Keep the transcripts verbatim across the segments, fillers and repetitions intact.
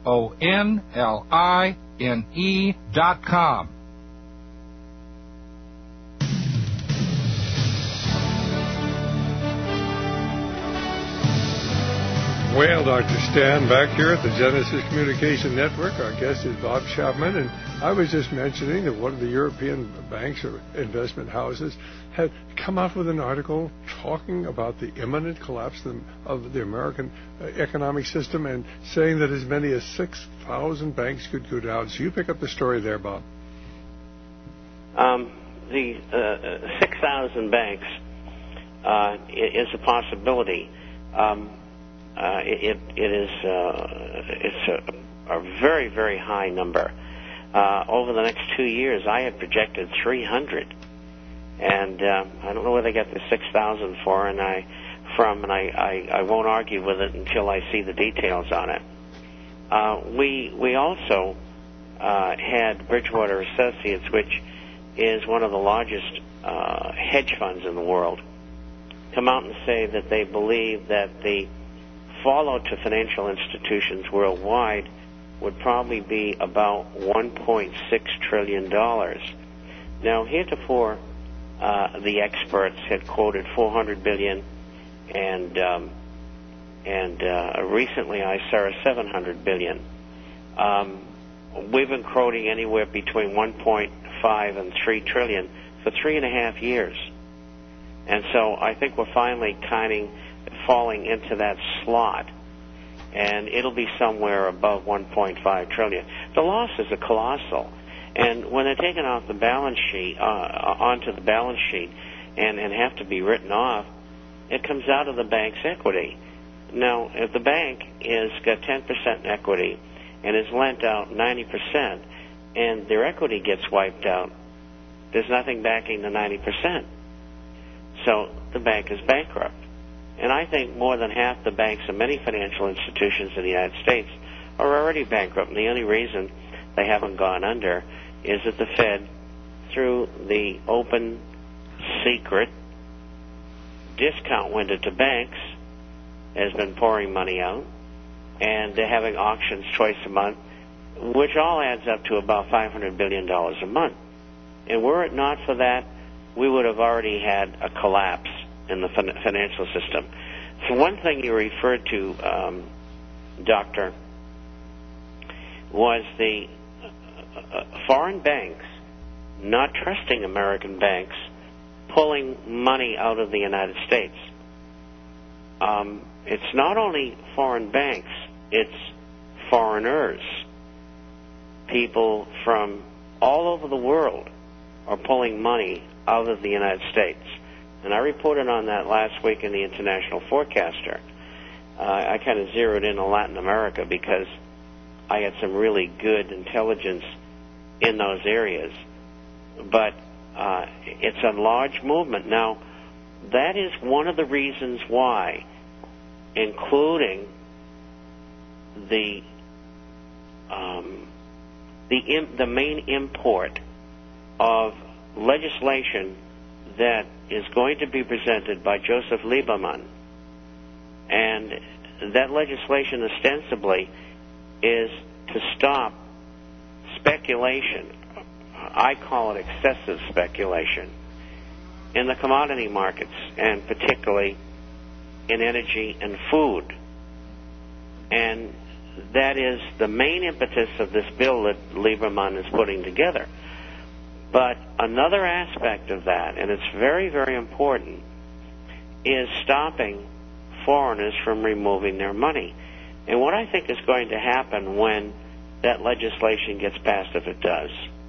O N L I N E dot com. Well, Doctor Stan, back here at the Genesis Communication Network, our guest is Bob Chapman, and I was just mentioning that one of the European banks or investment houses had come out with an article talking about the imminent collapse of the American economic system and saying that as many as six thousand banks could go down. So you pick up the story there, Bob. Um, the uh, six thousand banks uh, is a possibility. Um, Uh, it, it is uh, it's a, a very, very high number. Uh, over the next two years, I had projected three hundred, and uh, I don't know where they got the six thousand for, and I from, and I, I, I won't argue with it until I see the details on it. Uh, we we also uh, had Bridgewater Associates, which is one of the largest uh, hedge funds in the world, come out and say that they believe that the fallout to financial institutions worldwide would probably be about one point six trillion dollars. Now, heretofore, uh, the experts had quoted four hundred billion dollars, and um, and uh, recently I saw seven hundred billion dollars. Um, we've been quoting anywhere between one point five and three trillion dollars for three and a half years. And so I think we're finally kind of falling into that slot, and it'll be somewhere above one point five trillion dollars. The losses are colossal, and when they're taken off the balance sheet, uh, onto the balance sheet, and, and have to be written off, it comes out of the bank's equity. Now, if the bank is got ten percent equity and is lent out ninety percent, and their equity gets wiped out, there's nothing backing the ninety percent. So the bank is bankrupt. And I think more than half the banks and many financial institutions in the United States are already bankrupt. And the only reason they haven't gone under is that the Fed, through the open, secret discount window to banks, has been pouring money out. And they're having auctions twice a month, which all adds up to about five hundred billion dollars a month. And were it not for that, we would have already had a collapse in the fin- financial system. So one thing you referred to, um, Doctor, was the uh, foreign banks not trusting American banks pulling money out of the United States. Um, it's not only foreign banks, it's foreigners. People from all over the world are pulling money out of the United States. And I reported on that last week in the International Forecaster. Uh, I kind of zeroed in on Latin America because I had some really good intelligence in those areas. But uh, it's a large movement. Now, that is one of the reasons why, including the um, the im- the main import of legislation that is going to be presented by Joseph Lieberman, and that legislation ostensibly is to stop speculation. I call it excessive speculation in the commodity markets, and particularly in energy and food. And that is the main impetus of this bill that Lieberman is putting together. But another aspect of that, and it's very, very important, is stopping foreigners from removing their money. And what I think is going to happen when that legislation gets passed, if it does,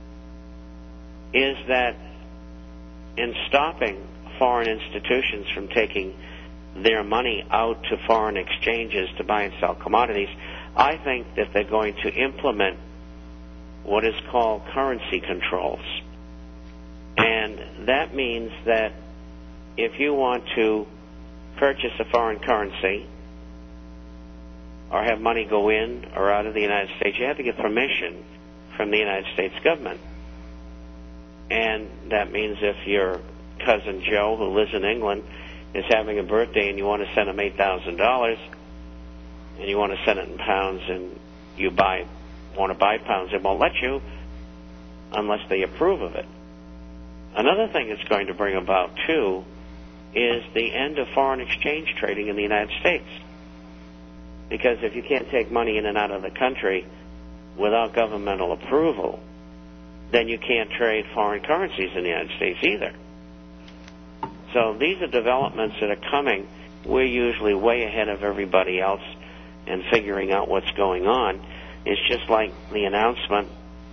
is that in stopping foreign institutions from taking their money out to foreign exchanges to buy and sell commodities, I think that they're going to implement what is called currency controls. And that means that if you want to purchase a foreign currency or have money go in or out of the United States, you have to get permission from the United States government. And that means if your cousin Joe, who lives in England, is having a birthday and you want to send him eight thousand dollars and you want to send it in pounds and you buy, want to buy pounds, they won't let you unless they approve of it. Another thing it's going to bring about, too, is the end of foreign exchange trading in the United States. Because if you can't take money in and out of the country without governmental approval, then you can't trade foreign currencies in the United States either. So these are developments that are coming. We're usually way ahead of everybody else in figuring out what's going on. It's just like the announcement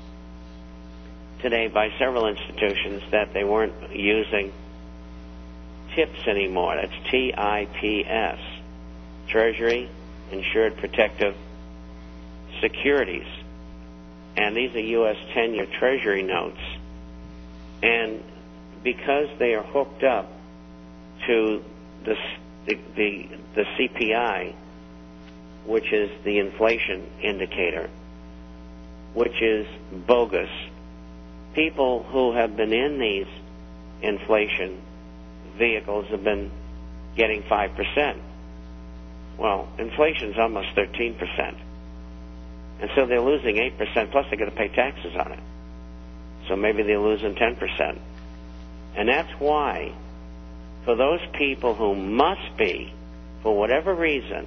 today by several institutions that they weren't using TIPS anymore. That's T I P S, Treasury Insured Protective Securities. And these are U S ten-year Treasury notes. And because they are hooked up to the, the, the, the C P I, which is the inflation indicator, which is bogus, people who have been in these inflation vehicles have been getting five percent. Well, inflation's almost thirteen percent. And so they're losing eight percent, plus they're going to pay taxes on it. So maybe they're losing ten percent. And that's why, for those people who must be, for whatever reason,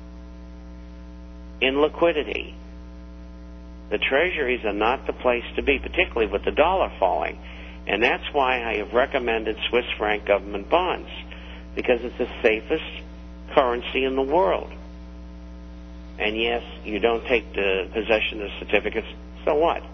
in liquidity, the treasuries are not the place to be, particularly with the dollar falling. And that's why I have recommended Swiss franc government bonds, because it's the safest currency in the world. And yes, you don't take the possession of certificates, so what?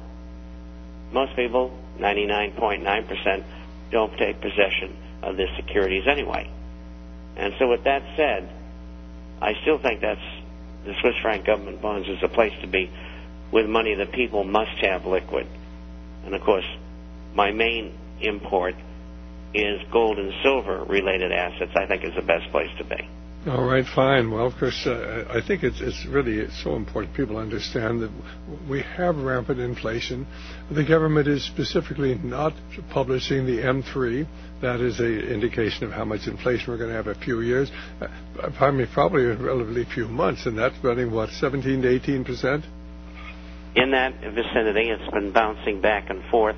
Most people, ninety-nine point nine percent, don't take possession of their securities anyway. And so with that said, I still think that's the Swiss franc government bonds is a place to be with money that people must have liquid. And of course, my main import is gold and silver related assets. I think is the best place to be. All right, fine. Well, of course, uh, I think it's it's really it's so important people understand that we have rampant inflation. The government is specifically not publishing the M three. That is an indication of how much inflation we're going to have in a few years. Uh, I mean, probably in relatively few months, and that's running, what, seventeen to eighteen percent? In that vicinity, it's been bouncing back and forth,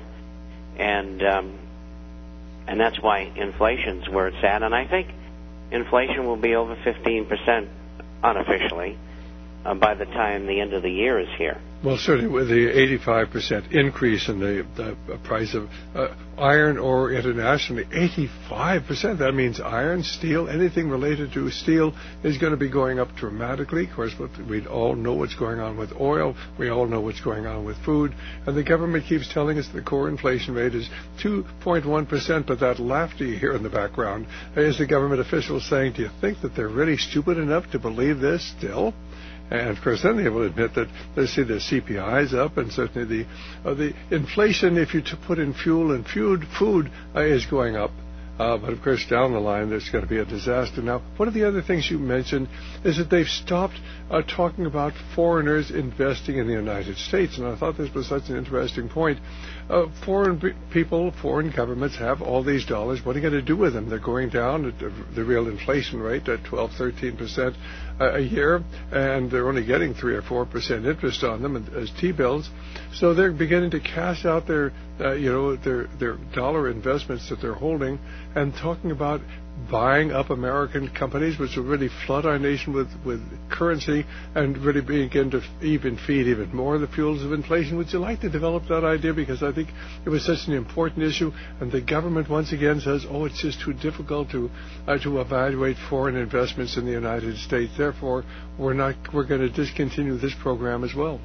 and um, and that's why inflation's where it's at. And I think inflation will be over fifteen percent unofficially uh, by the time the end of the year is here. Well, certainly with the eighty-five percent increase in the, the price of uh, iron ore internationally, eighty-five percent, that means iron, steel, anything related to steel is going to be going up dramatically. Of course, we all know what's going on with oil. We all know what's going on with food. And the government keeps telling us the core inflation rate is two point one percent, but that laughter you hear in the background is the government officials saying, do you think that they're really stupid enough to believe this still? And, of course, then they will admit that they see the C P I is up, and certainly the uh, the inflation, if you to put in fuel and food, food uh, is going up. Uh, but, of course, down the line, there's going to be a disaster. Now, one of the other things you mentioned is that they've stopped uh, talking about foreigners investing in the United States. And I thought this was such an interesting point. Uh, foreign b- people, foreign governments have all these dollars. What are you going to do with them? They're going down at the, the real inflation rate at twelve, thirteen percent a year, and they're only getting three or four percent interest on them as T-bills. So they're beginning to cash out their, uh, you know, their their dollar investments that they're holding, and talking about buying up American companies, which will really flood our nation with, with currency and really begin to even feed even more the fuels of inflation. Would you like to develop that idea? Because I think it was such an important issue, and the government once again says, oh, it's just too difficult to uh, to evaluate foreign investments in the United States. Therefore, we're not we're going to discontinue this program as well.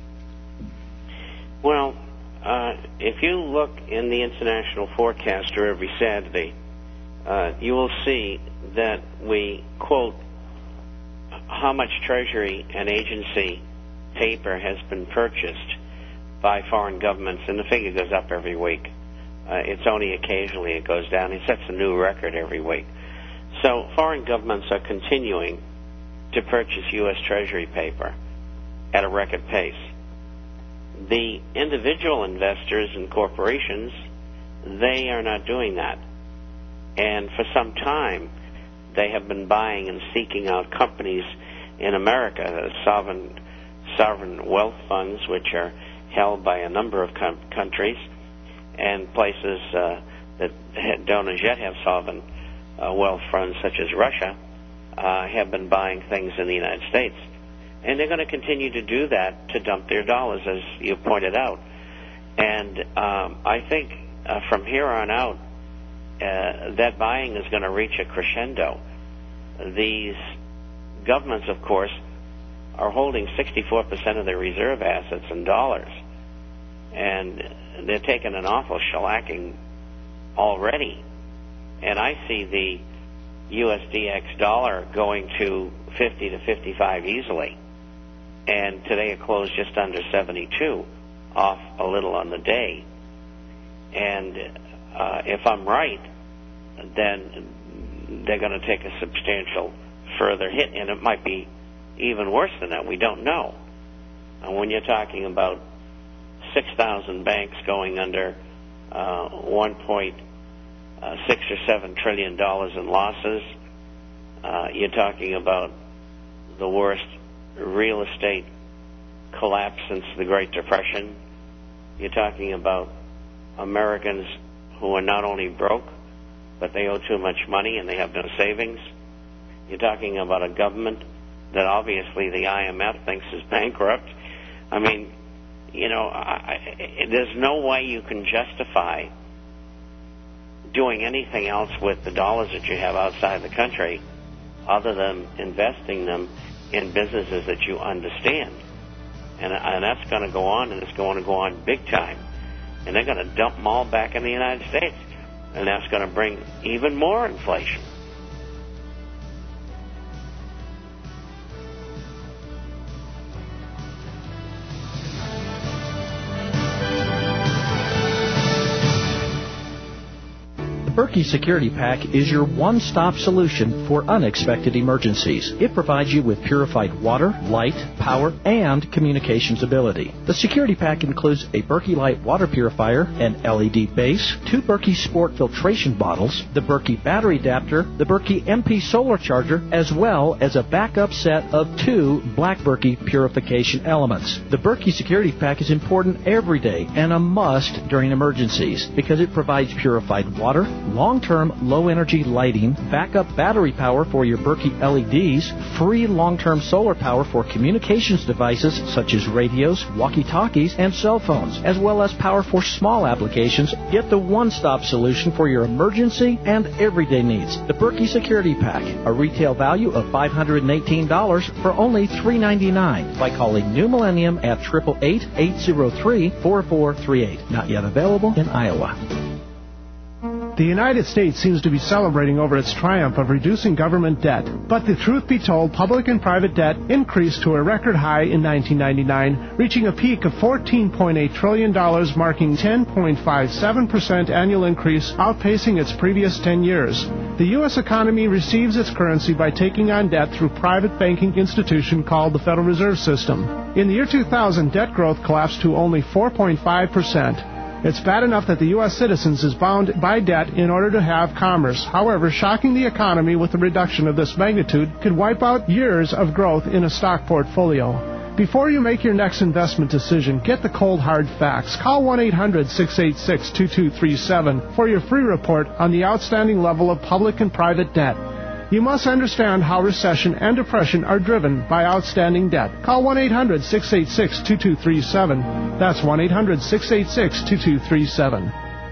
Well, uh, if you look in the International Forecaster every Saturday, Uh, you will see that we quote how much Treasury and agency paper has been purchased by foreign governments, and the figure goes up every week. Uh, it's only occasionally it goes down. It sets a new record every week. So foreign governments are continuing to purchase U S Treasury paper at a record pace. The individual investors and corporations, they are not doing that. And for some time, they have been buying and seeking out companies in America, sovereign sovereign wealth funds, which are held by a number of com- countries, and places uh, that don't as yet have sovereign uh, wealth funds, such as Russia, uh, have been buying things in the United States. And they're going to continue to do that to dump their dollars, as you pointed out. And um, I think uh, from here on out, uh, that buying is going to reach a crescendo. These governments, of course, are holding sixty-four percent of their reserve assets in dollars. And they're taking an awful shellacking already. And I see the U S D X dollar going to fifty to fifty-five easily. And today it closed just under seventy-two, off a little on the day. And uh, if I'm right, then they're going to take a substantial further hit, and it might be even worse than that. We don't know. And when you're talking about six thousand banks going under uh, one point six or seven trillion dollars in losses, uh, you're talking about the worst real estate collapse since the Great Depression. You're talking about Americans who are not only broke, but they owe too much money and they have no savings. You're talking about a government that obviously the I M F thinks is bankrupt. I mean, you know, I, I, there's no way you can justify doing anything else with the dollars that you have outside the country other than investing them in businesses that you understand. And, and that's going to go on, and it's going to go on big time. And they're going to dump them all back in the United States. And that's going to bring even more inflation. Berkey Security Pack is your one-stop solution for unexpected emergencies. It provides you with purified water, light, power, and communications ability. The Security Pack includes a Berkey Light water purifier, an L E D base, two Berkey Sport filtration bottles, the Berkey battery adapter, the Berkey M P solar charger, as well as a backup set of two Black Berkey purification elements. The Berkey Security Pack is important every day and a must during emergencies because it provides purified water, long-term low-energy lighting, backup battery power for your Berkey L E Ds, free long-term solar power for communications devices such as radios, walkie-talkies, and cell phones, as well as power for small applications. Get the one-stop solution for your emergency and everyday needs. The Berkey Security Pack, a retail value of five hundred eighteen dollars for only three hundred ninety-nine dollars by calling New Millennium at eight eight eight, eight zero three, four four three eight. Not yet available in Iowa. The United States seems to be celebrating over its triumph of reducing government debt. But the truth be told, public and private debt increased to a record high in nineteen ninety-nine, reaching a peak of fourteen point eight trillion dollars, marking ten point five seven percent annual increase, outpacing its previous ten years. The U S economy receives its currency by taking on debt through a private banking institution called the Federal Reserve System. In the year two thousand, debt growth collapsed to only four point five percent. It's bad enough that the U S citizens is bound by debt in order to have commerce. However, shocking the economy with a reduction of this magnitude could wipe out years of growth in a stock portfolio. Before you make your next investment decision, get the cold hard facts. Call one eight hundred, six eight six, two two three seven for your free report on the outstanding level of public and private debt. You must understand how recession and depression are driven by outstanding debt. Call one eight hundred, six eight six, two two three seven. That's one eight hundred, six eight six, two two three seven.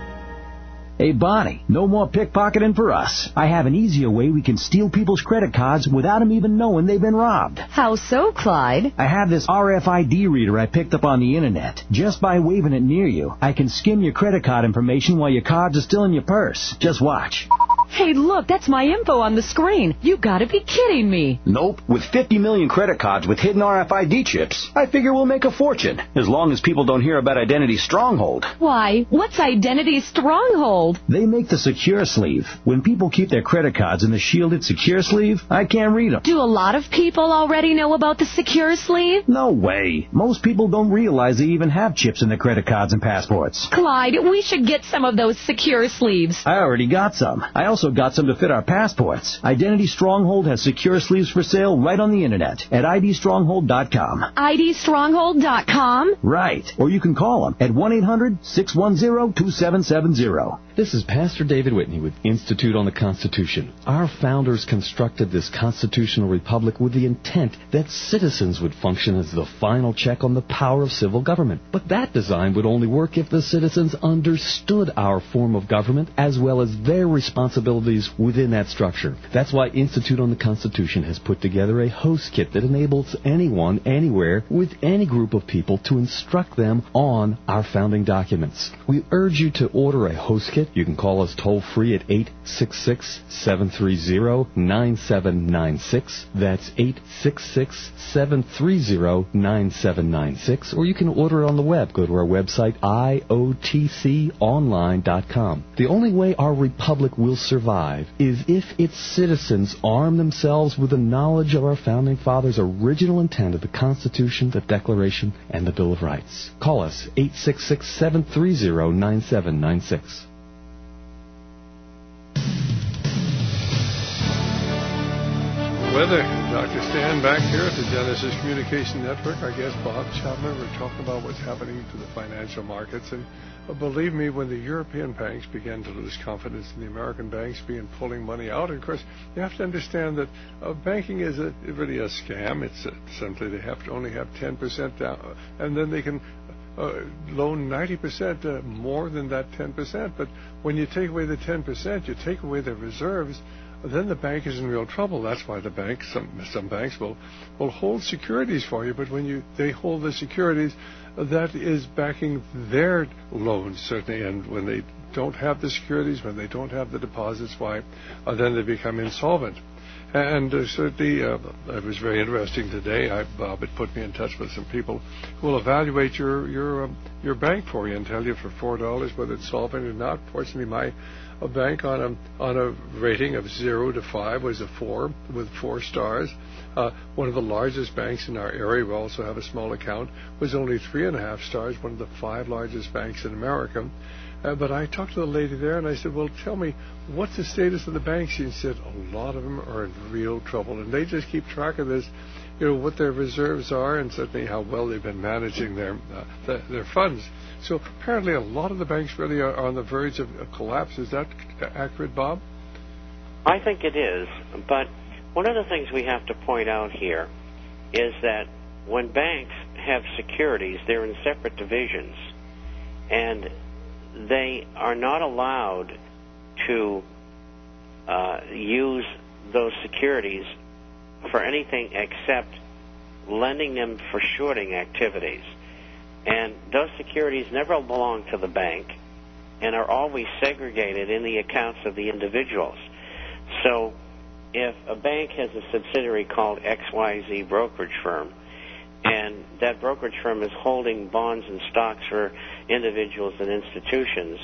Hey, Bonnie, no more pickpocketing for us. I have an easier way we can steal people's credit cards without them even knowing they've been robbed. How so, Clyde? I have this R F I D reader I picked up on the Internet. Just by waving it near you, I can skim your credit card information while your cards are still in your purse. Just watch. Hey, look, that's my info on the screen. You gotta be kidding me. Nope. With fifty million credit cards with hidden R F I D chips, I figure we'll make a fortune, as long as people don't hear about Identity Stronghold. Why? What's Identity Stronghold? They make the secure sleeve. When people keep their credit cards in the shielded secure sleeve, I can't read them. Do a lot of people already know about the secure sleeve? No way. Most people don't realize they even have chips in their credit cards and passports. Clyde, we should get some of those secure sleeves. I already got some. I also also got some to fit our passports. Identity Stronghold has secure sleeves for sale right on the internet at I D stronghold dot com. I D stronghold dot com? Right. Or you can call them at one eight hundred six one zero two seven seven zero. This is Pastor David Whitney with Institute on the Constitution. Our founders constructed this constitutional republic with the intent that citizens would function as the final check on the power of civil government. But that design would only work if the citizens understood our form of government as well as their responsibilities within that structure. That's why Institute on the Constitution has put together a host kit that enables anyone, anywhere, with any group of people to instruct them on our founding documents. We urge you to order a host kit. You can call us toll-free at eight six six, seven three zero, nine seven nine six. That's eight six six, seven three zero, nine seven nine six. Or you can order it on the web. Go to our website, I O T C online dot com. The only way our republic will survive is if its citizens arm themselves with the knowledge of our Founding Fathers' original intent of the Constitution, the Declaration, and the Bill of Rights. Call us, eight six six, seven three zero, nine seven nine six. Weather. Doctor Stan back here at the Genesis Communication Network. Our guest Bob Chapman. We're talking about what's happening to the financial markets. And uh, believe me, when the European banks began to lose confidence in the American banks began pulling money out, and of course, you have to understand that uh, banking is a, really a scam. It's uh, simply they have to only have ten percent down, and then they can uh, loan ninety percent uh, more than that ten percent. But when you take away the ten percent, you take away their reserves, then the bank is in real trouble. That's why the banks, some some banks will will hold securities for you. But when you they hold the securities, that is backing their loans certainly. And when they don't have the securities, when they don't have the deposits, why uh, then they become insolvent. And uh, certainly, uh, it was very interesting today. I, Bob had put me in touch with some people who will evaluate your your um, your bank for you and tell you for four dollars whether it's solvent or not. Fortunately, my a bank on a on a rating of zero to five was a four with four stars. Uh, one of the largest banks in our area, we also have a small account, was only three and a half stars. One of the five largest banks in America. Uh, but I talked to the lady there, and I said, well, tell me, what's the status of the banks? She said, a lot of them are in real trouble, and they just keep track of this, you know, what their reserves are, and certainly how well they've been managing their uh, the, their funds. So apparently a lot of the banks really are on the verge of a collapse. Is that accurate, Bob? I think it is, but one of the things we have to point out here is that when banks have securities, they're in separate divisions, and they are not allowed to uh, use those securities for anything except lending them for shorting activities. And those securities never belong to the bank and are always segregated in the accounts of the individuals. So if a bank has a subsidiary called X Y Z brokerage firm, and that brokerage firm is holding bonds and stocks for individuals and institutions,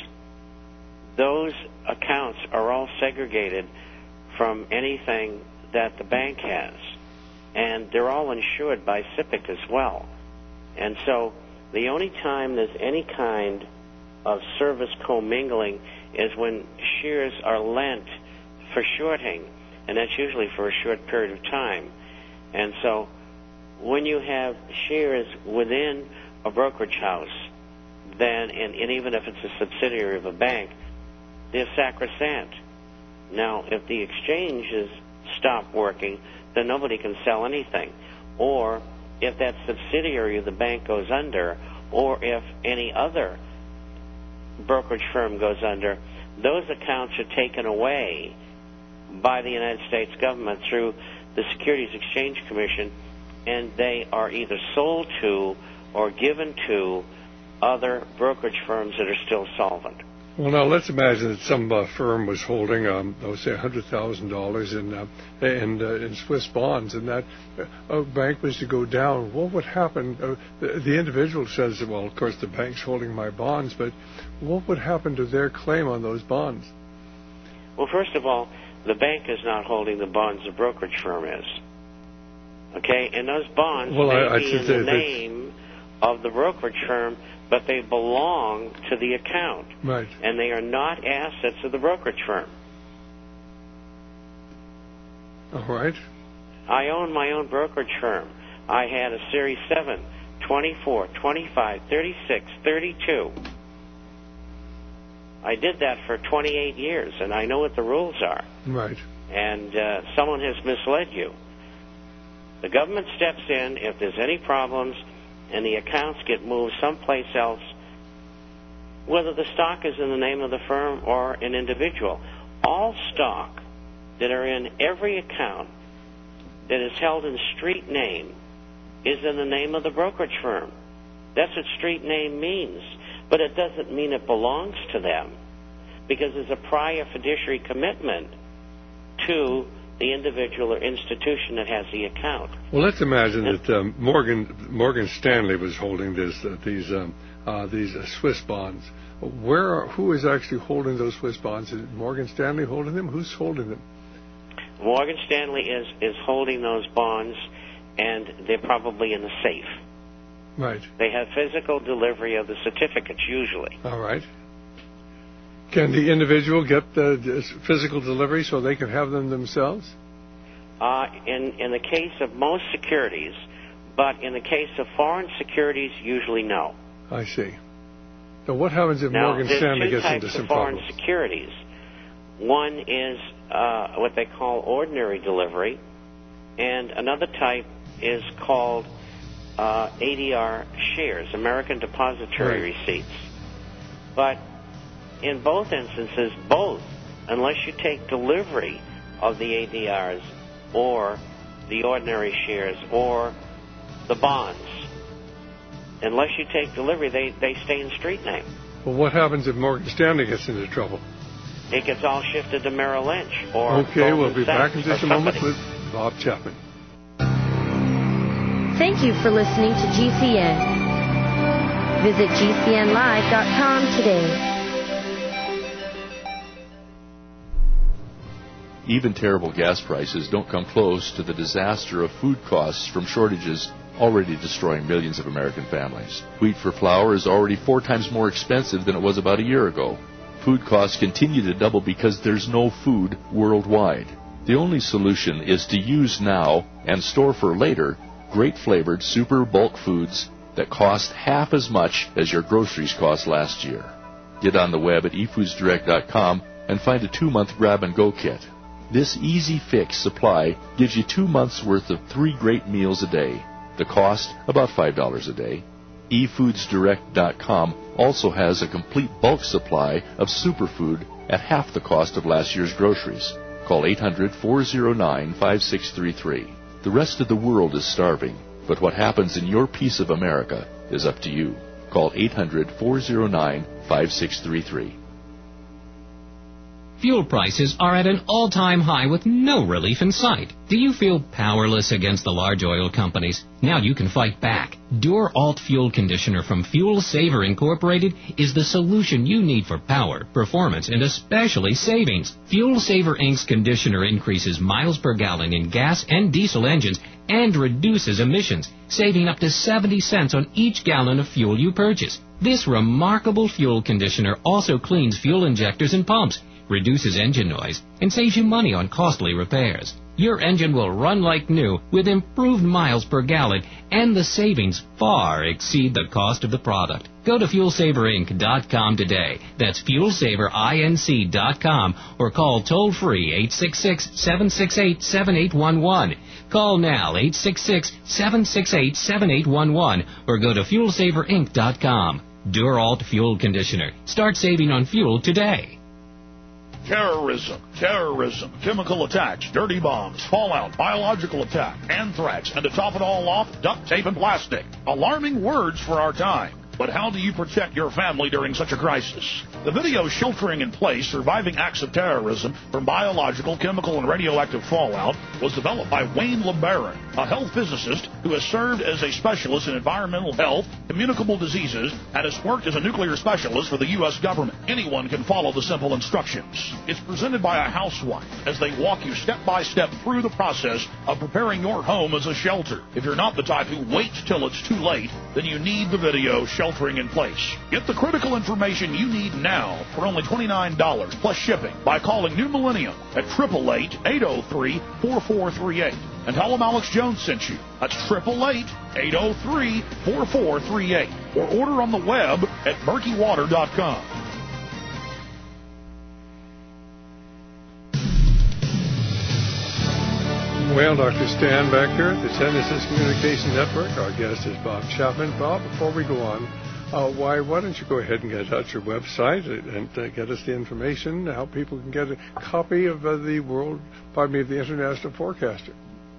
those accounts are all segregated from anything that the bank has. And they're all insured by SIPC as well. And so the only time there's any kind of service commingling is when shares are lent for shorting, and that's usually for a short period of time. And so when you have shares within a brokerage house, then, and, and even if it's a subsidiary of a bank, they're sacrosanct. Now, if the exchanges stop working, then nobody can sell anything. Or if that subsidiary of the bank goes under, or if any other brokerage firm goes under, those accounts are taken away by the United States government through the Securities Exchange Commission, and they are either sold to or given to other brokerage firms that are still solvent. Well, now let's imagine that some uh, firm was holding, um, let's say, one hundred thousand dollars in uh, in, uh, in Swiss bonds, and that uh, bank was to go down. What would happen? Uh, the, the individual says, well, of course, the bank's holding my bonds, but what would happen to their claim on those bonds? Well, first of all, the bank is not holding the bonds, the brokerage firm is. Okay? And those bonds well, may I, I be in say the name of the brokerage firm, but they belong to the account. Right. And they are not assets of the brokerage firm. All right. I own my own brokerage firm. I had a Series seven, twenty-four, twenty-five, thirty-six, thirty-two. I did that for twenty-eight years, and I know what the rules are. Right. And uh, someone has misled you. The government steps in if there's any problems and the accounts get moved someplace else, whether the stock is in the name of the firm or an individual. All stock that are in every account that is held in street name is in the name of the brokerage firm. That's what street name means. But it doesn't mean it belongs to them, because there's a prior fiduciary commitment to the individual or institution that has the account. Well, let's imagine that um, Morgan Morgan Stanley was holding this uh, these um, uh, these uh, Swiss bonds. Where are, who is actually holding those Swiss bonds? Is Morgan Stanley holding them? Who's holding them? Morgan Stanley is, is holding those bonds, and they're probably in the safe. Right. They have physical delivery of the certificates, usually. All right. Can the individual get the physical delivery so they can have them themselves? Uh, in, in the case of most securities, but in the case of foreign securities, usually no. I see. So what happens if now, Morgan Stanley gets into some of foreign problems? Securities. One is uh, what they call ordinary delivery, and another type is called uh, A D R shares, American Depository right. Receipts. But in both instances, both, unless you take delivery of the A D Rs or the ordinary shares or the bonds, unless you take delivery, they, they stay in street name. Well, what happens if Morgan Stanley gets into trouble? It gets all shifted to Merrill Lynch or Okay, Goldman we'll be Sachs back in just a moment with Bob Chapman. Thank you for listening to G C N. Visit G C N live dot com today. Even terrible gas prices don't come close to the disaster of food costs from shortages already destroying millions of American families. Wheat for flour is already four times more expensive than it was about a year ago. Food costs continue to double because there's no food worldwide. The only solution is to use now and store for later great flavored super bulk foods that cost half as much as your groceries cost last year. Get on the web at e foods direct dot com and find a two-month grab-and-go kit. This easy fix supply gives you two months' worth of three great meals a day. The cost, about five dollars a day. e foods direct dot com also has a complete bulk supply of superfood at half the cost of last year's groceries. Call eight hundred, four oh nine, five six three three. The rest of the world is starving, but what happens in your piece of America is up to you. Call eight hundred, four oh nine, five six three three. Fuel prices are at an all-time high with no relief in sight. Do you feel powerless against the large oil companies? Now you can fight back. Dur-Alt Fuel Conditioner from Fuel Saver Incorporated is the solution you need for power, performance, and especially savings. Fuel Saver Incorporated's conditioner increases miles per gallon in gas and diesel engines and reduces emissions, saving up to seventy cents on each gallon of fuel you purchase. This remarkable fuel conditioner also cleans fuel injectors and pumps, reduces engine noise, and saves you money on costly repairs. Your engine will run like new with improved miles per gallon, and the savings far exceed the cost of the product. Go to fuel saver inc dot com today. That's fuel saver inc dot com, or call toll-free eight six six, seven six eight, seven eight one one. Call now eight six six, seven six eight, seven eight one one, or go to fuel saver inc dot com. Dur-Alt Fuel Conditioner. Start saving on fuel today. Terrorism, terrorism, chemical attacks, dirty bombs, fallout, biological attack, anthrax, and to top it all off, duct tape and plastic. Alarming words for our time. But how do you protect your family during such a crisis? The video Sheltering in Place, Surviving Acts of Terrorism from Biological, Chemical, and Radioactive Fallout was developed by Wayne LeBaron, a health physicist who has served as a specialist in environmental health, communicable diseases, and has worked as a nuclear specialist for the U S government. Anyone can follow the simple instructions. It's presented by a housewife as they walk you step by step through the process of preparing your home as a shelter. If you're not the type who waits till it's too late, then you need the video Sheltering sheltering in place. Get the critical information you need now for only twenty-nine dollars plus shipping by calling New Millennium at eight eight eight, eight oh three, four four three eight. And tell them Alex Jones sent you. That's eight eight eight, eight oh three, four four three eight. Or order on the web at murky water dot com. Well, Doctor Stan back here at the Genesis Communication Network. Our guest is Bob Chapman. Bob, before we go on, uh, why why don't you go ahead and get out your website and uh, get us the information, how people can get a copy of uh, the world, pardon me, the International Forecaster.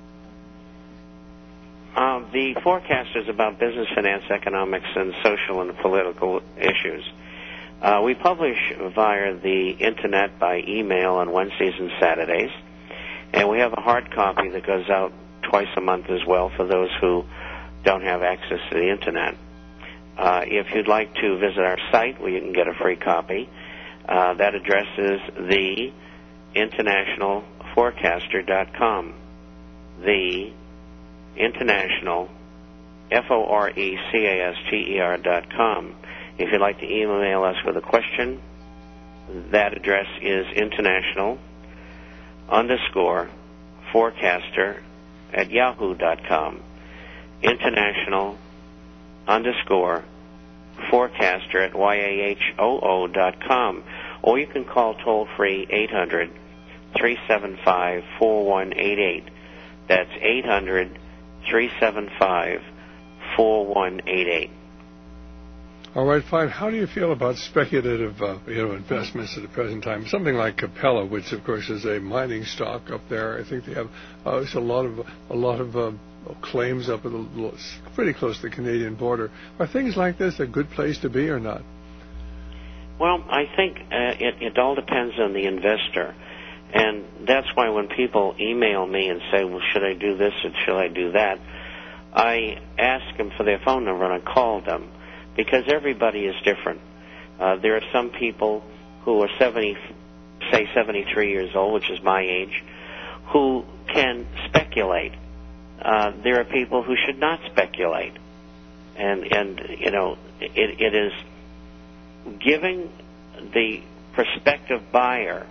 Uh, the forecast is about business, finance, economics, and social and political issues. Uh, we publish via the Internet by email on Wednesdays and Saturdays. And we have a hard copy that goes out twice a month as well for those who don't have access to the Internet. Uh, if you'd like to visit our site where you can get a free copy, uh, that address is the international forecaster dot com. The International, F O R E C A S T E R dot com. If you'd like to email us with a question, that address is international underscore forecaster at yahoo dot com. International underscore forecaster at Y A H O O dot com. Or you can call toll free eight hundred, three seven five, four one eight eight. That's eight hundred, three seven five, four one eight eight. All right, fine. How do you feel about speculative, uh, you know, investments at the present time? Something like Capella, which of course is a mining stock up there. I think they have uh, it's a lot of a lot of uh, claims up at the, pretty close to the Canadian border. Are things like this a good place to be or not? Well, I think uh, it, it all depends on the investor, and that's why when people email me and say, "Well, should I do this or should I do that?" I ask them for their phone number and I call them. Because everybody is different. Uh, there are some people who are seventy, say seventy-three years old, which is my age, who can speculate. Uh, there are people who should not speculate, and and you know it, it is giving the prospective buyer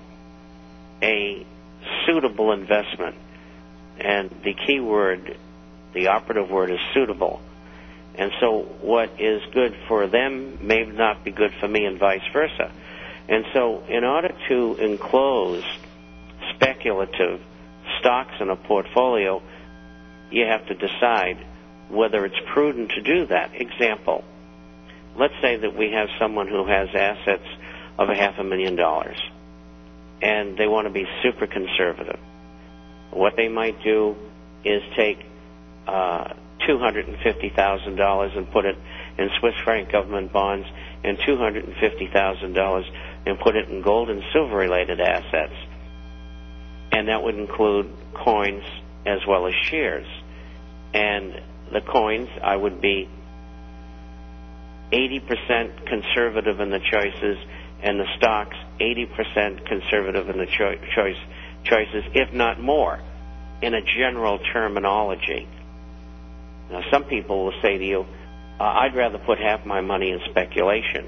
a suitable investment, and the key word, the operative word, is suitable. And so what is good for them may not be good for me and vice versa. And so in order to enclose speculative stocks in a portfolio, you have to decide whether it's prudent to do that. Example, let's say that we have someone who has assets of a half a million dollars, and they want to be super conservative. What they might do is take uh, two hundred fifty thousand dollars and put it in Swiss franc government bonds, and two hundred fifty thousand dollars and put it in gold and silver-related assets. And that would include coins as well as shares. And the coins, I would be eighty percent conservative in the choices, and the stocks eighty percent conservative in the cho- choice choices, if not more, in a general terminology. Now, some people will say to you, uh, I'd rather put half my money in speculation.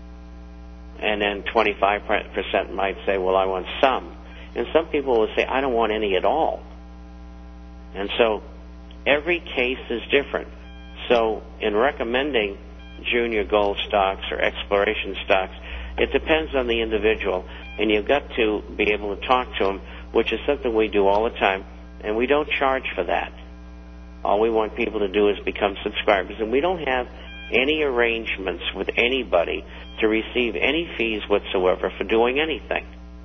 And then twenty-five percent might say, well, I want some. And some people will say, I don't want any at all. And so every case is different. So in recommending junior gold stocks or exploration stocks, it depends on the individual. And you've got to be able to talk to them, which is something we do all the time. And we don't charge for that. All we want people to do is become subscribers. And we don't have any arrangements with anybody to receive any fees whatsoever for doing anything.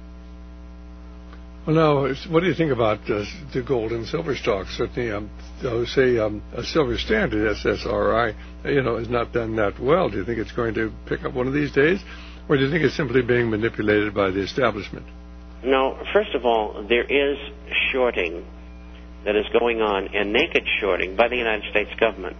Well, now, what do you think about uh, the gold and silver stocks? Certainly, um, uh, say um, a Silver Standard, S S R I, you know, has not done that well. Do you think it's going to pick up one of these days? Or do you think it's simply being manipulated by the establishment? No, first of all, there is shorting that is going on, and naked shorting by the United States government.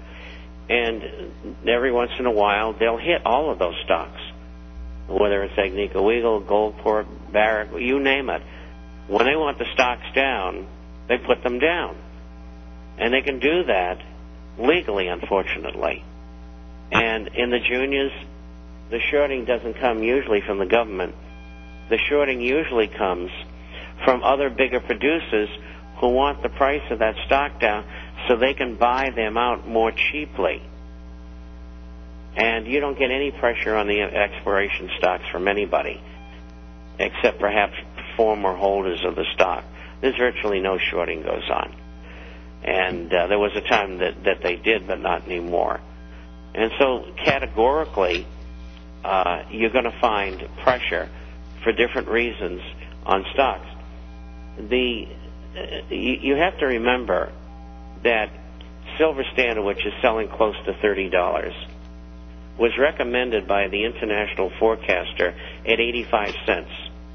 And every once in a while, they'll hit all of those stocks, whether it's Agnico Eagle, Goldcorp, Barrick, you name it. When they want the stocks down, they put them down. And they can do that legally, unfortunately. And in the juniors, the shorting doesn't come usually from the government. The shorting usually comes from other bigger producers who want the price of that stock down so they can buy them out more cheaply. And you don't get any pressure on the expiration stocks from anybody, except perhaps former holders of the stock. There's virtually no shorting goes on. And uh, there was a time that, that they did, but not anymore. And so categorically, uh, you're going to find pressure for different reasons on stocks. The uh, you, you have to remember that Silver Standard, which is selling close to thirty dollars, was recommended by the international forecaster at eighty-five cents.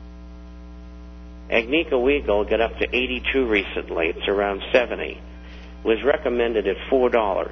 Agnico Eagle got up to eighty-two recently. It's around seventy. Was recommended at four dollars.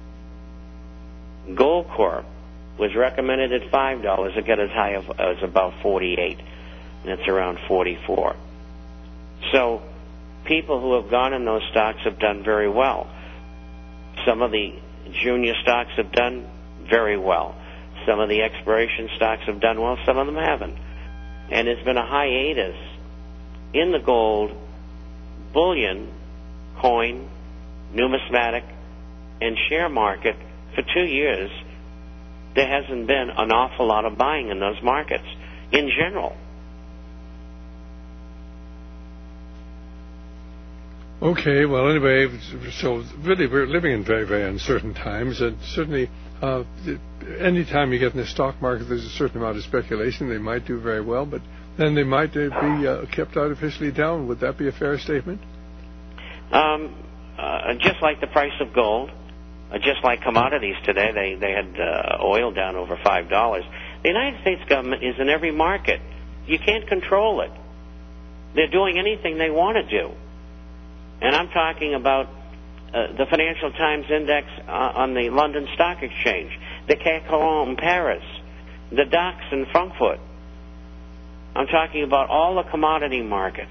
Goldcorp was recommended at five dollars. It got as high as about forty-eight, and it's around forty-four. So people who have gone in those stocks have done very well. Some of the junior stocks have done very well. Some of the exploration stocks have done well. Some of them haven't. And there's been a hiatus in the gold, bullion, coin, numismatic, and share market for two years. There hasn't been an awful lot of buying in those markets in general. Okay, well, anyway, so really we're living in very, very uncertain times, and certainly uh, any time you get in the stock market, there's a certain amount of speculation. They might do very well, but then they might uh, be uh, kept artificially down. Would that be a fair statement? Um, uh, just like the price of gold, uh, just like commodities today, they, they had uh, oil down over five dollars. The United States government is in every market. You can't control it. They're doing anything they want to do. And I'm talking about uh, the Financial Times Index uh, on the London Stock Exchange, the C A C Colon in Paris, the DAX in Frankfurt. I'm talking about all the commodity markets.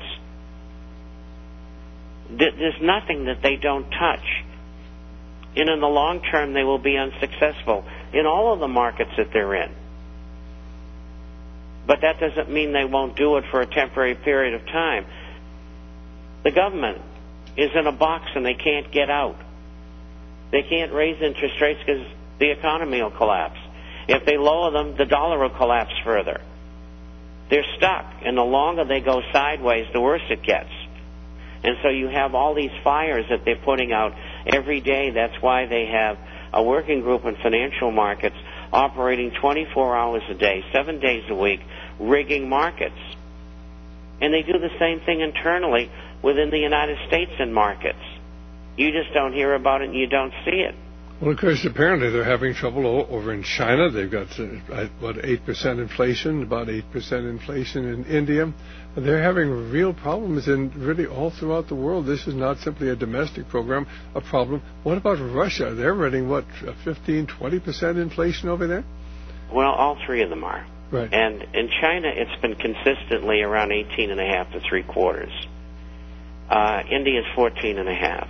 There's nothing that they don't touch. And in the long term, they will be unsuccessful in all of the markets that they're in. But that doesn't mean they won't do it for a temporary period of time. The government is in a box and they can't get out. They can't raise interest rates because the economy will collapse. If they lower them, the dollar will collapse further. They're stuck, and the longer they go sideways, the worse it gets. And so you have all these fires that they're putting out every day. That's why they have a working group in financial markets operating twenty-four hours a day, seven days a week, rigging markets. And they do the same thing internally within the United States in markets. You just don't hear about it and you don't see it. Well, of course, apparently they're having trouble o- over in China. They've got, uh, what, eight percent inflation, about eight percent inflation in India. They're having real problems in really all throughout the world. This is not simply a domestic program, a problem. What about Russia? They're running, what, fifteen, twenty percent inflation over there? Well, all three of them are. Right. And in China, it's been consistently around eighteen and a half to three quarters. Uh, India's fourteen and a half.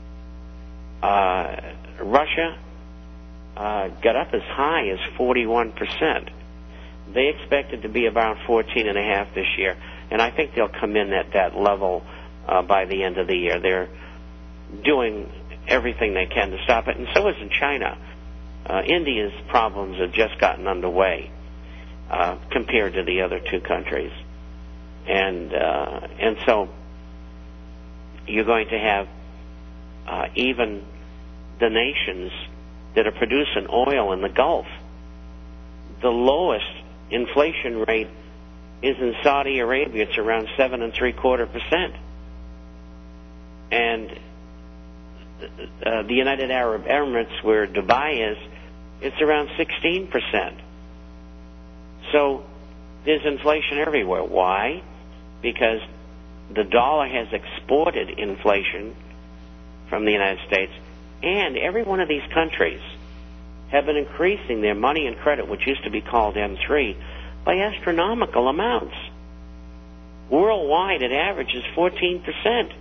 Uh, Russia uh, got up as high as forty-one percent. They expected to be about fourteen and a half this year, and I think they'll come in at that level uh, by the end of the year. They're doing everything they can to stop it, and so is in China. Uh, India's problems have just gotten underway uh, compared to the other two countries, and uh, and so you're going to have uh, even the nations that are producing oil in the Gulf. The lowest inflation rate is in Saudi Arabia. It's around seven and three quarter percent, and uh, the United Arab Emirates, where Dubai is, it's around sixteen percent. So there's inflation everywhere. Why? Because the dollar has exported inflation from the United States, and every one of these countries have been increasing their money and credit, which used to be called M three, by astronomical amounts. Worldwide, it averages fourteen percent.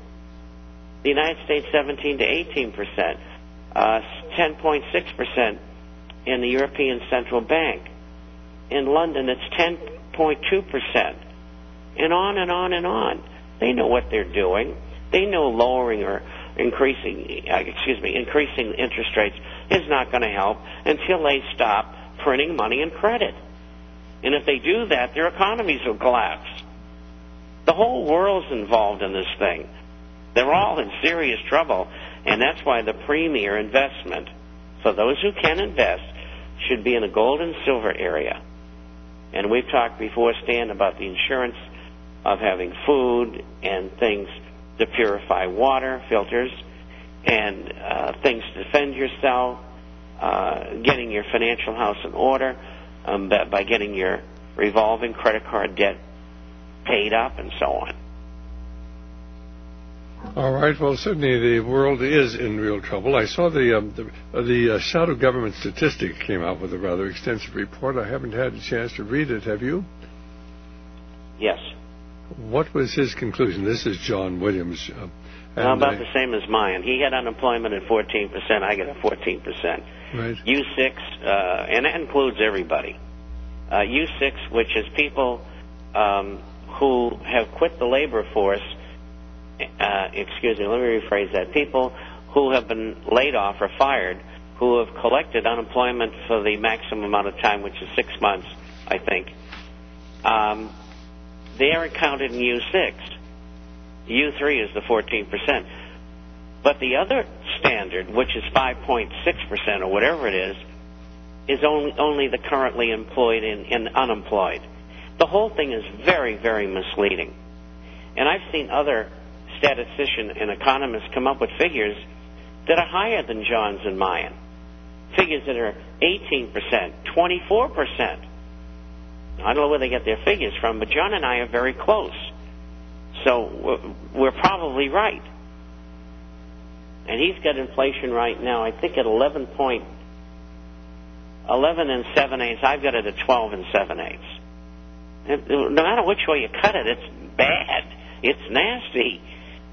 The United States, seventeen to eighteen percent. Uh, ten point six percent in the European Central Bank. In London, it's ten point two percent. And on and on and on. They know what they're doing. They know lowering or increasing, uh, excuse me, increasing interest rates is not going to help until they stop printing money and credit. And if they do that, their economies will collapse. The whole world's involved in this thing. They're all in serious trouble, and that's why the premier investment for those who can invest should be in the gold and silver area. And we've talked before, Stan, about the insurance of having food and things to purify water, filters, and uh, things to defend yourself, uh, getting your financial house in order um, by getting your revolving credit card debt paid up and so on. All right. Well, certainly the world is in real trouble. I saw the um, the, uh, the uh, Shadow Government Statistic came out with a rather extensive report. I haven't had a chance to read it. Have you? Yes. What was his conclusion? This is John Williams. Uh, well, about I, the same as mine. He had unemployment at fourteen percent. I get a fourteen percent. Right. U six, uh, and that includes everybody. Uh, U six, which is people um, who have quit the labor force. Uh, excuse me, let me rephrase that. People who have been laid off or fired, who have collected unemployment for the maximum amount of time, which is six months, I think. Um, they are counted in U six. U three is the fourteen percent. But the other standard, which is five point six percent or whatever it is, is only, only the currently employed and, and unemployed. The whole thing is very, very misleading. And I've seen other statisticians and economists come up with figures that are higher than John's and mine. Figures that are eighteen percent, twenty-four percent. I don't know where they get their figures from, but John and I are very close. So we're probably right. And he's got inflation right now, I think, at eleven point eleven and seven eighths. I've got it at twelve and seven eighths. No matter which way you cut it, it's bad. It's nasty.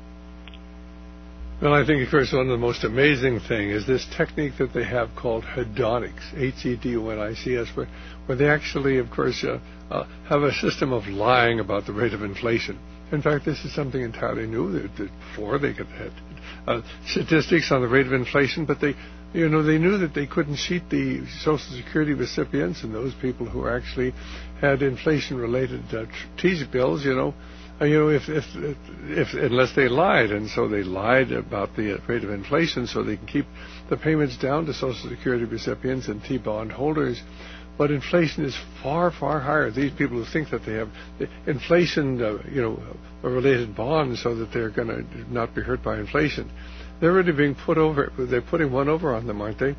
Well, I think, of course, one of the most amazing things is this technique that they have called hedonics, H E D O N I C S, where, where they actually, of course, uh, uh, have a system of lying about the rate of inflation. In fact, this is something entirely new. That, that before they could have uh, statistics on the rate of inflation, but they, you know, they knew that they couldn't cheat the Social Security recipients and those people who actually had inflation-related uh, T bills, you know. Uh, you know, if, if, if, unless they lied, and so they lied about the rate of inflation so they can keep the payments down to Social Security recipients and T-bond holders. But inflation is far, far higher. These people who think that they have inflation, uh, you know, related bonds so that they're going to not be hurt by inflation, they're really being put over. They're putting one over on them, aren't they?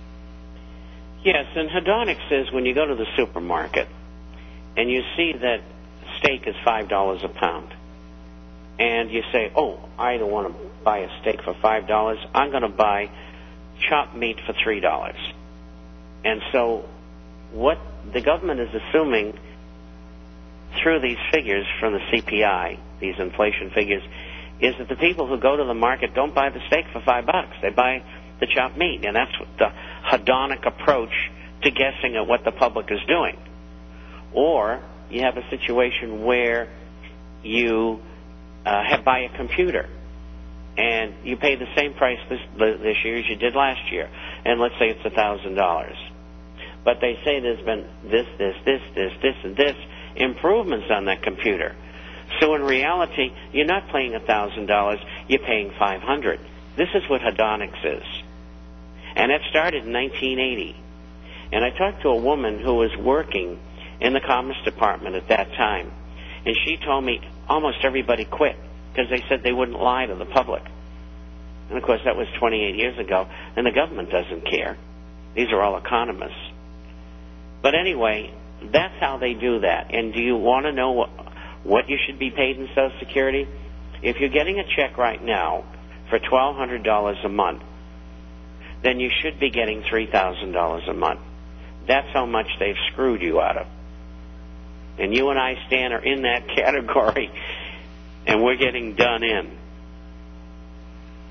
Yes, and hedonics is when you go to the supermarket and you see that steak is five dollars a pound, and you say, oh, I don't want to buy a steak for five dollars. I'm going to buy chopped meat for three dollars. And so what the government is assuming through these figures from the C P I, these inflation figures, is that the people who go to the market don't buy the steak for five bucks. They buy the chopped meat, and that's the hedonic approach to guessing at what the public is doing. Or you have a situation where you uh, have buy a computer, and you pay the same price this, this year as you did last year, and let's say it's one thousand dollars. But they say there's been this, this, this, this, this, and this improvements on that computer. So in reality, you're not paying one thousand dollars, you're paying five hundred dollars. This is what hedonics is. And it started in nineteen eighty. And I talked to a woman who was working in the Commerce Department at that time, and she told me almost everybody quit because they said they wouldn't lie to the public. And, of course, that was twenty-eight years ago, and the government doesn't care. These are all economists. But anyway, that's how they do that. And do you want to know what, what you should be paid in Social Security? If you're getting a check right now for twelve hundred dollars a month, then you should be getting three thousand dollars a month. That's how much they've screwed you out of. And you and I, Stan, are in that category, and we're getting done in.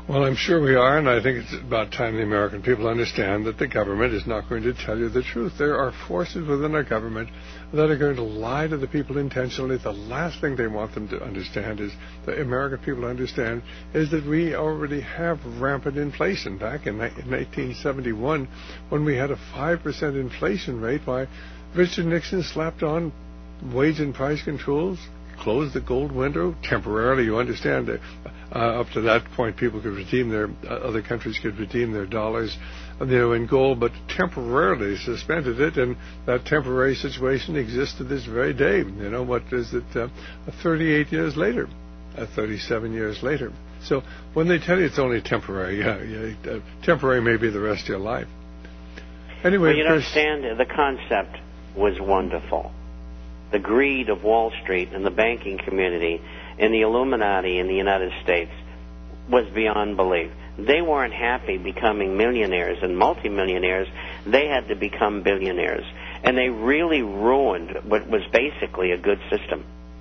Well, I'm sure we are, and I think it's about time the American people understand that the government is not going to tell you the truth. There are forces within our government that are going to lie to the people intentionally. The last thing they want them to understand is, the American people understand, is that we already have rampant inflation. Back in nineteen seventy-one, when we had a five percent inflation rate, why, Richard Nixon slapped on wage and price controls, closed the gold window temporarily. You understand that uh, up to that point, people could redeem their uh, other countries could redeem their dollars, you know, in gold, but temporarily suspended it, and that temporary situation exists to this very day. You know, what is it? Uh, thirty-eight years later, uh, thirty-seven years later. So when they tell you it's only temporary, yeah, yeah uh, temporary may be the rest of your life. Anyway, well, you Chris, understand, the concept was wonderful. The greed of Wall Street and the banking community and the Illuminati in the United States was beyond belief. They weren't happy becoming millionaires and multimillionaires. They had to become billionaires. And they really ruined what was basically a good system.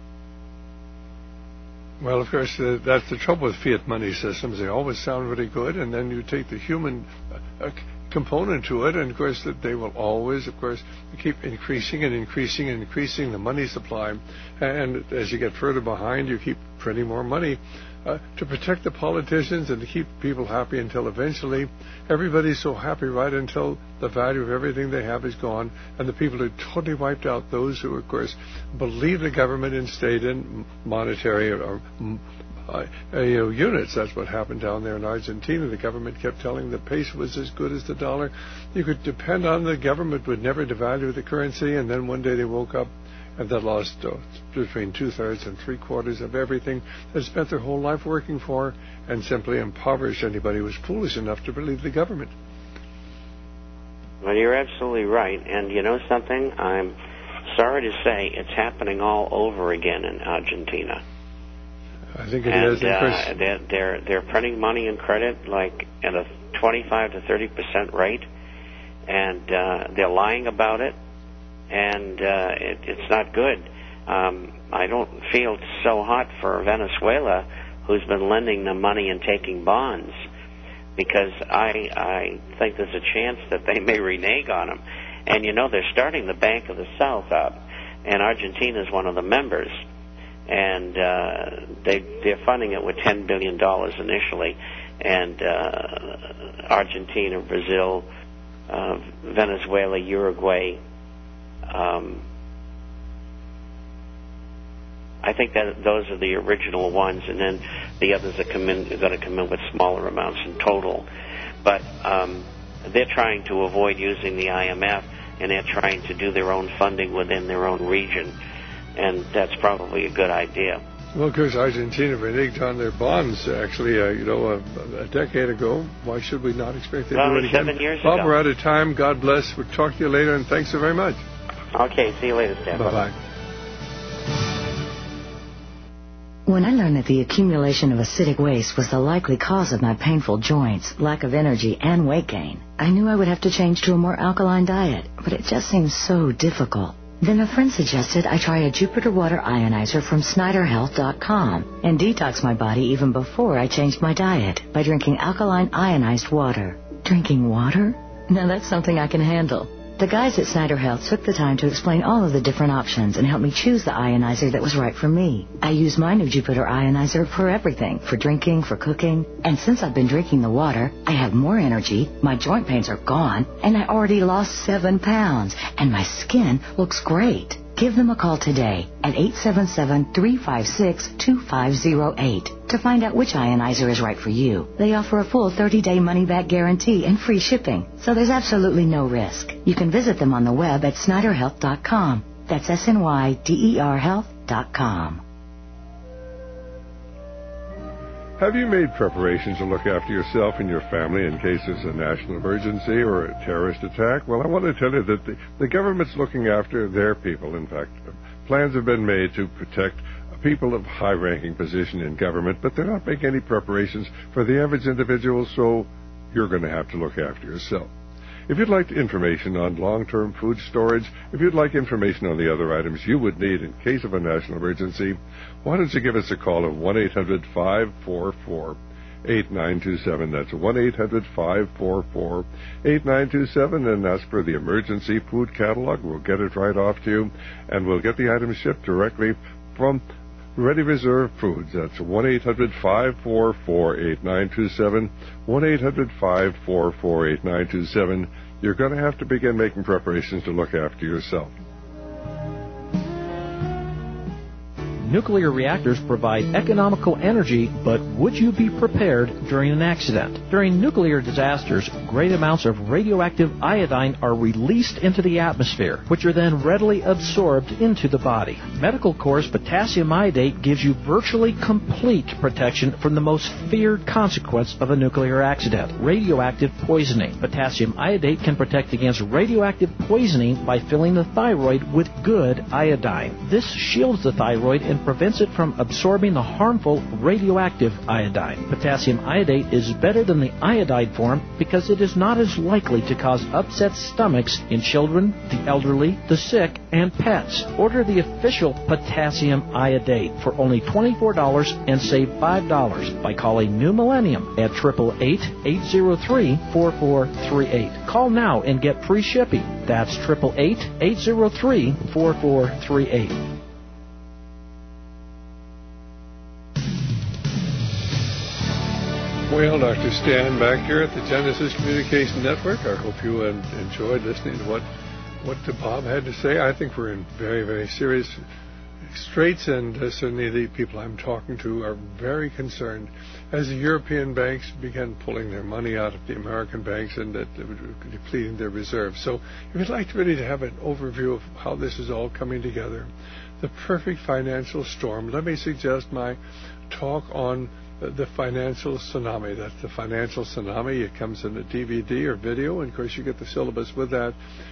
Well, of course, uh, that's the trouble with fiat money systems. They always sound really good, and then you take the human uh, component to it, and of course that they will always, of course, keep increasing and increasing and increasing the money supply, and as you get further behind, you keep printing more money uh, to protect the politicians and to keep people happy until eventually everybody's so happy right until the value of everything they have is gone, and the people are totally wiped out. Those who, of course, believe the government and stayed in monetary or Uh, you know, units. That's what happened down there in Argentina. The government kept telling the peso was as good as the dollar. You could depend on the government would never devalue the currency, and then one day they woke up and they lost uh, between two-thirds and three-quarters of everything they spent their whole life working for, and simply impoverished anybody who was foolish enough to believe the government. Well, you're absolutely right. And you know something? I'm sorry to say it's happening all over again in Argentina. I think it and, is. Uh, they're, they're they're printing money and credit like at a twenty-five to thirty percent rate, and uh, they're lying about it, and uh, it, it's not good. Um, I don't feel so hot for Venezuela, who's been lending them money and taking bonds, because I I think there's a chance that they may renege on them. And you know, they're starting the Bank of the South up, and Argentina is one of the members. And uh, they, they're funding it with ten billion dollars initially. And uh, Argentina, Brazil, uh, Venezuela, Uruguay. Um, I think that those are the original ones, and then the others are, come in, are going to come in with smaller amounts in total. But um, they're trying to avoid using the I M F, and they're trying to do their own funding within their own region. And that's probably a good idea. Well, of course, Argentina reneged on their bonds, actually, uh, you know, a, a decade ago. Why should we not expect them to do it again? Seven years Bob, ago. we're out of time. God bless. We'll talk to you later, and thanks so very much. Okay, see you later, Stan. Bye-bye. When I learned that the accumulation of acidic waste was the likely cause of my painful joints, lack of energy, and weight gain, I knew I would have to change to a more alkaline diet, but it just seemed so difficult. Then a friend suggested I try a Jupiter Water Ionizer from Snyder Health dot com and detox my body even before I changed my diet by drinking alkaline ionized water. Drinking water? Now that's something I can handle. The guys at Snyder Health took the time to explain all of the different options and help me choose the ionizer that was right for me. I use my new Jupiter Ionizer for everything, for drinking, for cooking. And since I've been drinking the water, I have more energy, my joint pains are gone, and I already lost seven pounds, and my skin looks great. Give them a call today at eight seven seven, three five six, two five zero eight to find out which ionizer is right for you. They offer a full thirty-day money-back guarantee and free shipping, so there's absolutely no risk. You can visit them on the web at Snyder Health dot com. That's S N Y D E R Health dot com. Have you made preparations to look after yourself and your family in case there's a national emergency or a terrorist attack? Well, I want to tell you that the, the government's looking after their people. In fact, plans have been made to protect people of high-ranking position in government, but they're not making any preparations for the average individual, so you're going to have to look after yourself. If you'd like information on long-term food storage, if you'd like information on the other items you would need in case of a national emergency, why don't you give us a call at one eight hundred, five four four, eight nine two seven. That's one eight hundred five four four eight nine two seven, and ask for the emergency food catalog. We'll get it right off to you, and we'll get the items shipped directly from Ready Reserve Foods. That's one eight hundred five four four eight nine two seven, one eight hundred five four four eight nine two seven. You're going to have to begin making preparations to look after yourself. Nuclear reactors provide economical energy, but would you be prepared during an accident? During nuclear disasters, great amounts of radioactive iodine are released into the atmosphere, which are then readily absorbed into the body. Medical Corps' potassium iodate gives you virtually complete protection from the most feared consequence of a nuclear accident, radioactive poisoning. Potassium iodate can protect against radioactive poisoning by filling the thyroid with good iodine. This shields the thyroid and prevents it from absorbing the harmful radioactive iodine. Potassium iodate is better than the iodide form because it is not as likely to cause upset stomachs in children, the elderly, the sick, and pets. Order the official potassium iodate for only twenty-four dollars and save five dollars by calling New Millennium at eight eight eight, eight zero three, four four three eight. Call now and get free shipping. That's eight eight eight, eight zero three, four four three eight. Well, Doctor Stan back here at the Genesis Communication Network. I hope you enjoyed listening to what what Bob had to say. I think we're in very, very serious straits, and uh, certainly the people I'm talking to are very concerned as the European banks began pulling their money out of the American banks and that they were depleting their reserves. So if you'd like really to have an overview of how this is all coming together, the perfect financial storm, let me suggest my talk on the financial tsunami. That's the financial tsunami. It comes in a D V D or video, and of course you get the syllabus with that.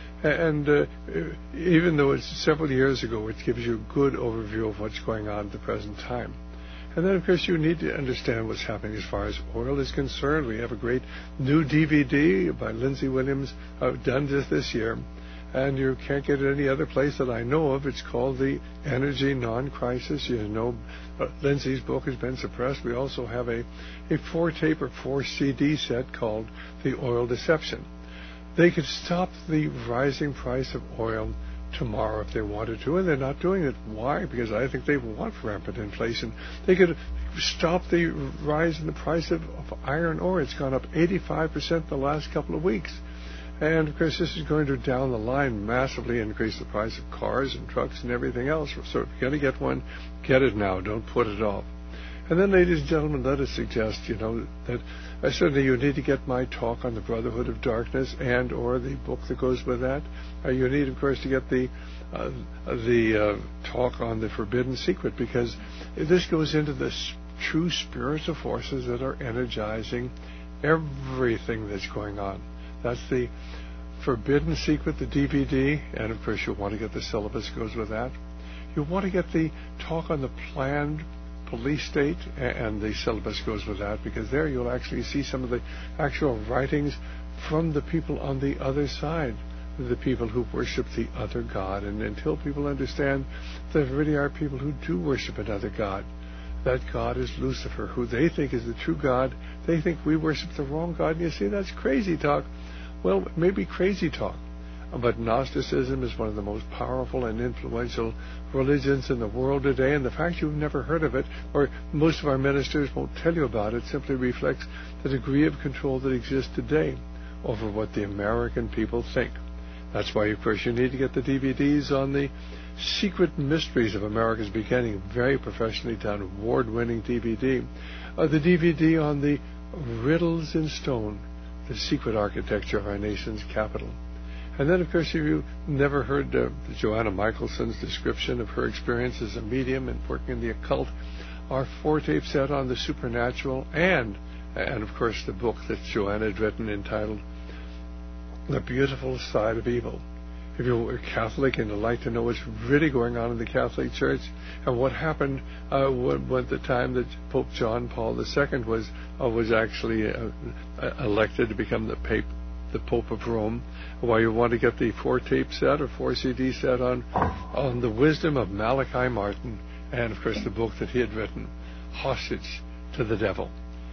And uh, even though it's several years ago, it gives you a good overview of what's going on at the present time. And then, of course, you need to understand what's happening as far as oil is concerned. We have a great new D V D by Lindsay Williams, uh, done just this year. And you can't get it any other place that I know of. It's called The Energy Non-Crisis. You know, uh, Lindsay's book has been suppressed. We also have a, a four-tape or four-C D set called The Oil Deception. They could stop the rising price of oil tomorrow if they wanted to, and they're not doing it. Why? Because I think they want rampant inflation. They could stop the rise in the price of, of iron ore. It's gone up eighty-five percent in the last couple of weeks. And, of course, this is going to, down the line, massively increase the price of cars and trucks and everything else. So if you're going to get one, get it now. Don't put it off. And then, ladies and gentlemen, let us suggest, you know, that uh, certainly you need to get my talk on the Brotherhood of Darkness and or the book that goes with that. Uh, you need, of course, to get the uh, the uh, talk on the Forbidden Secret, because this goes into the true spiritual forces that are energizing everything that's going on. That's the Forbidden Secret, the D V D, and of course you'll want to get the syllabus that goes with that. You'll want to get the talk on the planned police state, and the syllabus goes with that, because there you'll actually see some of the actual writings from the people on the other side, the people who worship the other God. And until people understand that there really are people who do worship another God, that God is Lucifer, who they think is the true God, they think we worship the wrong God. And you see, that's crazy talk. Well, it may be crazy talk, but Gnosticism is one of the most powerful and influential religions in the world today, and the fact you've never heard of it, or most of our ministers won't tell you about it, simply reflects the degree of control that exists today over what the American people think. That's why, of course, you need to get the D V Ds on the Secret Mysteries of America's Beginning, very professionally done, award-winning D V D. Uh, the D V D on the Riddles in Stone, the secret architecture of our nation's capital. And then, of course, if you've never heard uh, Joanna Michelson's description of her experience as a medium and working in the occult, our four-tape set on the supernatural, and, and of course, the book that Joanna had written entitled The Beautiful Side of Evil. If you're Catholic and you'd like to know what's really going on in the Catholic Church and what happened uh, when, when the time that Pope John Paul the Second was uh, was actually uh, elected to become the Pope, the Pope of Rome, why you want to get the four-tape set or four-C D set on on the wisdom of Malachi Martin, and of course the book that he had written, Hostage to the Devil.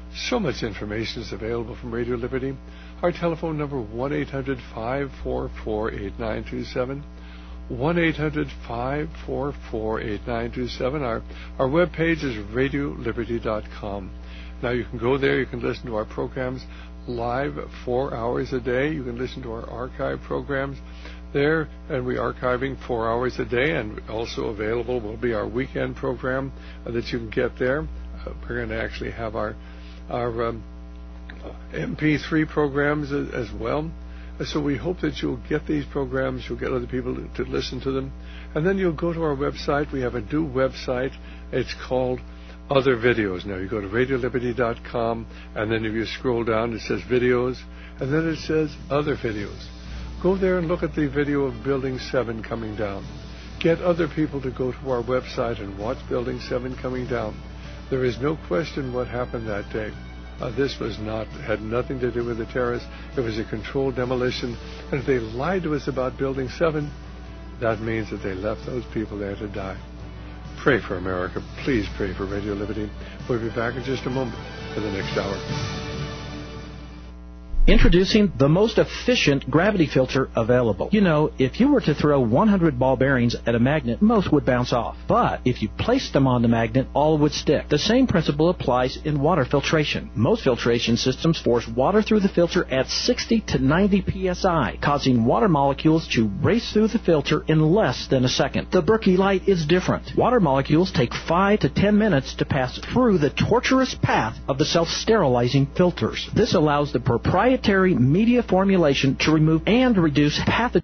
So much information is available from Radio Liberty. Our telephone number, one eight hundred five four four eight nine two seven. one eight hundred five four four eight nine two seven. Our, our webpage is radio liberty dot com. Now you can go there, you can listen to our programs live four hours a day. You can listen to our archive programs there, and we're archiving four hours a day, and also available will be our weekend program uh, that you can get there. Uh, we're going to actually have our, our um, M P three programs as, as well. So we hope that you'll get these programs, you'll get other people to, to listen to them, and then you'll go to our website. We have a new website. It's called Other Videos. Now you go to radio liberty dot com, and then if you scroll down, it says Videos, and then it says Other Videos. Go there and look at the video of Building seven coming down. Get other people to go to our website and watch Building seven coming down. There is no question what happened that day. Uh, this was not, had nothing to do with the terrorists. It was a controlled demolition. And if they lied to us about Building seven, that means that they left those people there to die. Pray for America. Please pray for Radio Liberty. We'll be back in just a moment for the next hour. Introducing the most efficient gravity filter available. You know, if you were to throw one hundred ball bearings at a magnet, most would bounce off. But if you placed them on the magnet, all would stick. The same principle applies in water filtration. Most filtration systems force water through the filter at sixty to ninety P S I, causing water molecules to race through the filter in less than a second. The Berkey Light is different. Water molecules take five to ten minutes to pass through the torturous path of the self-sterilizing filters. This allows the proprietary media formulation to remove and reduce pathogens